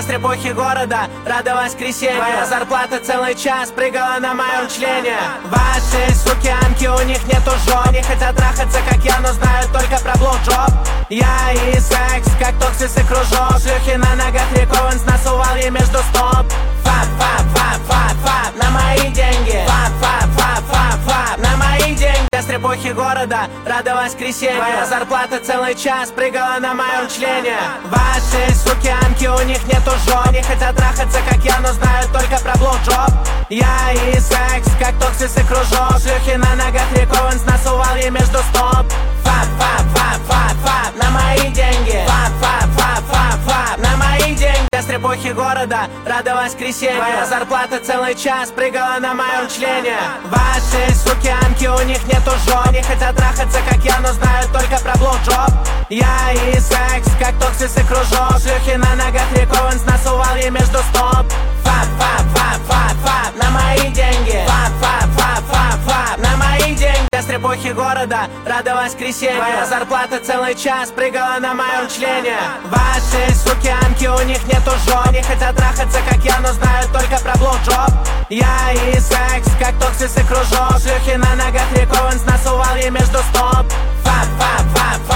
стрепухи города, рада воскресенье. Твоя зарплата целый час прыгала на моем члене. Ваши суки-анки, у них нету жоп. Не хотят трахаться, как я, но знают только про блоуджоп. Я и секс, как токсис и кружок. Шлюхи на ногах, рекованс на сувале между стоп. Фап, фап, фап, фап, фап, на мои деньги. Фап, фап, фап, фап, фап, на мои деньги. Стрепухи города, рада воскресенье. Твоя зарплата целый час прыгала на моем члене. Ваши суки-анки, у них нету жоп. Не хотят трахаться, как я, но знают только про блоуджоп. Я и секс, как токсис и кружок. Шлюхи на ногах, рекованс на сувале между стоп. Фап, фап, фап, фап, фап, на мои деньги. Фап, фап, фап, фап, фап, на мои деньги. Стрепухи города, рада воскресенье. Твоя зарплата целый час прыгала на моем члене. Ваши суки-анки, у них нету жоп. Не хотят трахаться, как я, но знают только про блоуджоп. Я и секс, как токсис и кружок. Шлюхи на ногах, рекованс на сувале между стоп. Фап, фап, фап, фап, фап, на мои деньги. Фап, фап, фап, фап, фап, на мои деньги. Стрепухи города, рада воскресенье. Твоя зарплата целый час прыгала на моем члене. Ваши суки-анки, у них нету жоп. Не хотят трахаться, как я, но знают только про блоуджоп. Я и секс, как токсис и кружок. Шлюхи на ногах, рекованс на сувале между стоп. Фап, фап, фап,